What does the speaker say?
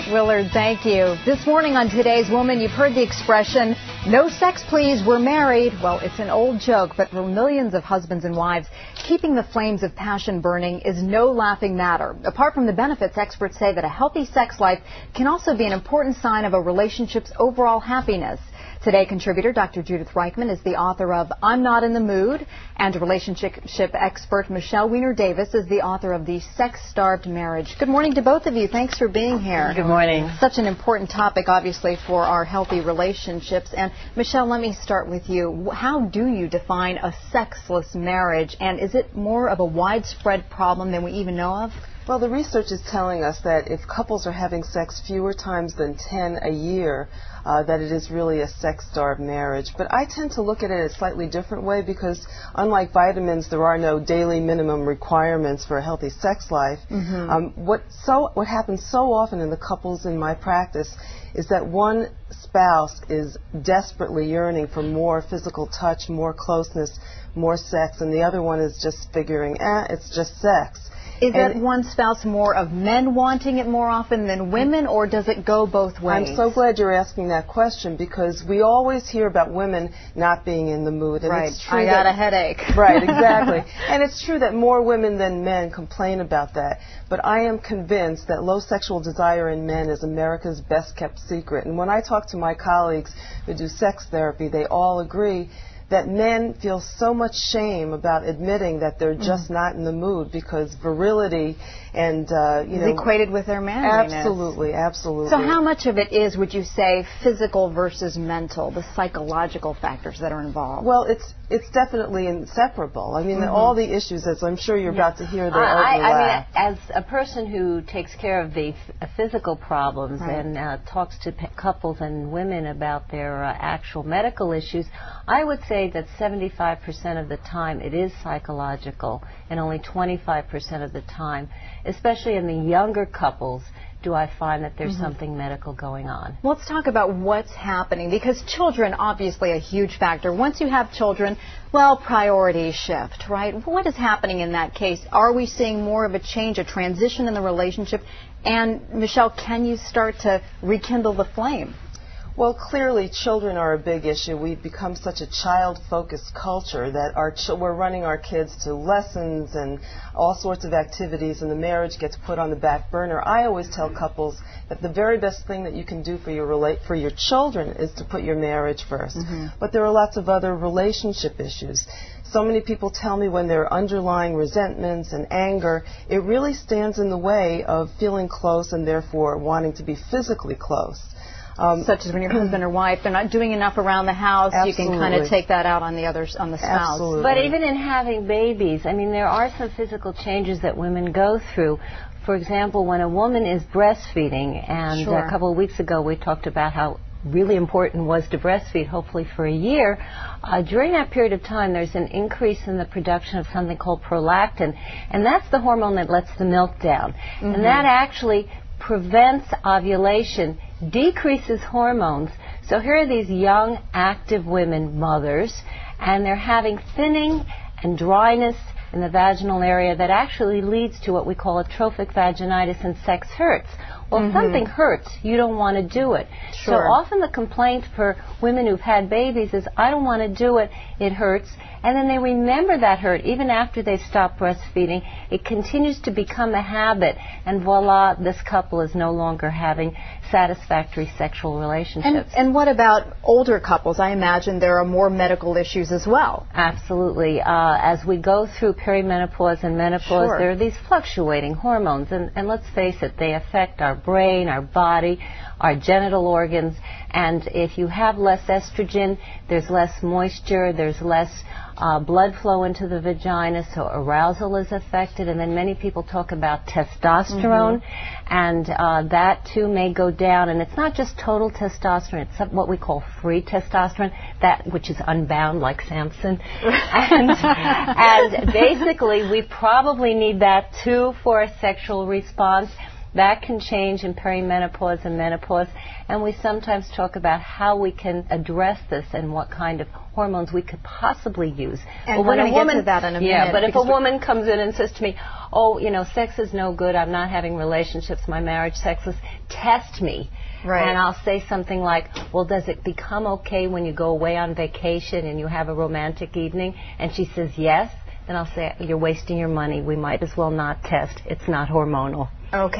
Willard, thank you. This morning on Today's Woman, you've heard the expression, no sex please, we're married. Well, it's an old joke, but for millions of husbands and wives, keeping the flames of passion burning is no laughing matter. Apart from the benefits, experts say that a healthy sex life can also be an important sign of a relationship's overall happiness. Today, contributor Dr. Judith Reichman is the author of I'm Not in the Mood, and relationship expert Michelle Weiner-Davis is the author of The Sex-Starved Marriage. Good morning to both of you. Thanks for being here. Good morning. Such an important topic, obviously, for our healthy relationships. And Michelle, let me start with you. How do you define a sexless marriage, and is it more of a widespread problem than we even know of? Well, the research is telling us that if couples are having sex fewer times than 10 a year, that it is really a sex-starved marriage. But I tend to look at it a slightly different way because, unlike vitamins, there are no daily minimum requirements for a healthy sex life. What happens so often in the couples in my practice is that one spouse is desperately yearning for more physical touch, more closeness, more sex, and the other one is just figuring, it's just sex. Is that one spouse more of men wanting it more often than women, or does it go both ways? I'm so glad you're asking that question because we always hear about women not being in the mood. And right. It's true I got a headache. Right, exactly. And it's true that more women than men complain about that. But I am convinced that low sexual desire in men is America's best-kept secret. And when I talk to my colleagues who do sex therapy, they all agree that men feel so much shame about admitting that they're just not in the mood because virility and, is equated with their manliness. Absolutely, absolutely. So how much of it is, would you say, physical versus mental, the psychological factors that are involved? Well, it's definitely inseparable. I mean, all the issues, as I'm sure you're about to hear, they overlap. I mean, as a person who takes care of the physical problems and talks to couples and women about their actual medical issues, I would say that 75% of the time it is psychological and only 25% of the time, especially in the younger couples, do I find that there's something medical going on. Let's talk about what's happening, because children, obviously a huge factor. Once you have children, well, priorities shift, right? What is happening in that case? Are we seeing more of a change, a transition in the relationship? And, Michelle, can you start to rekindle the flame? Well, clearly, children are a big issue. We've become such a child-focused culture that we're running our kids to lessons and all sorts of activities, and the marriage gets put on the back burner. I always tell couples that the very best thing that you can do for your children is to put your marriage first. But there are lots of other relationship issues. So many people tell me when there are underlying resentments and anger, it really stands in the way of feeling close and therefore wanting to be physically close. Such as when your husband or wife, they're not doing enough around the house, you can kind of take that out on the spouse. Absolutely. But even in having babies, I mean, there are some physical changes that women go through. For example, when a woman is breastfeeding, and a couple of weeks ago we talked about how really important it was to breastfeed, hopefully for a year, during that period of time there's an increase in the production of something called prolactin, and that's the hormone that lets the milk down. And that actually prevents ovulation, decreases hormones. So here are these young, active women, mothers, and they're having thinning and dryness in the vaginal area that actually leads to what we call atrophic vaginitis, and sex hurts. Well, if something hurts, you don't want to do it. So often the complaint for women who've had babies is, I don't want to do it, it hurts. And then they remember that hurt even after they stop breastfeeding. It continues to become a habit, and voila, this couple is no longer having satisfactory sexual relationships. And what about older couples? I imagine there are more medical issues as well. Absolutely. As we go through perimenopause and menopause, there are these fluctuating hormones, and let's face it, they affect our brain, our body, our genital organs, and if you have less estrogen, there's less moisture, there's less blood flow into the vagina, so arousal is affected. And then many people talk about testosterone, and that too may go down. And it's not just total testosterone, it's what we call free testosterone, that which is unbound like Samson. And basically we probably need that too for a sexual response. That can change in perimenopause and menopause, and we sometimes talk about how we can address this and what kind of hormones we could possibly use. And we're going to get to that in a minute. Yeah, but if a woman comes in and says to me, oh, you know, sex is no good, I'm not having relationships, my marriage sexless, test me. Right. And I'll say something like, well, does it become okay when you go away on vacation and you have a romantic evening? And she says yes. Then I'll say, you're wasting your money. We might as well not test. It's not hormonal. Okay.